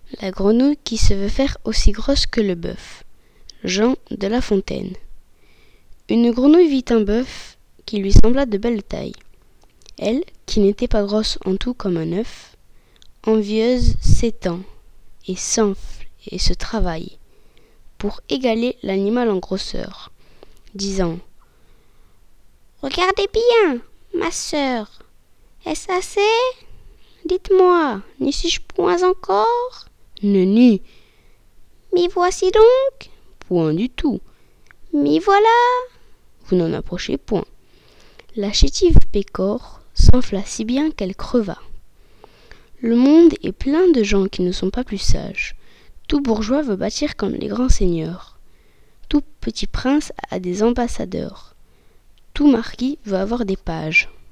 La grenouille qui se veut faire aussi grosse que le bœuf. Jean de La Fontaine. Une grenouille vit un bœuf qui lui sembla de belle taille. Elle, qui n'était pas grosse en tout comme un œuf, envieuse s'étend et s'enfle et se travaille pour égaler l'animal en grosseur, disant: Regardez bien, ma sœur, est-ce assez? Dites-moi, n'y suis-je point encore? Nenni. M'y voici donc? Point du tout. M'y voilà? Vous n'en approchez point. La chétive pécore s'enfla si bien qu'elle creva. Le monde est plein de gens qui ne sont pas plus sages. Tout bourgeois veut bâtir comme les grands seigneurs. Tout petit prince a des ambassadeurs. Tout marquis veut avoir des pages.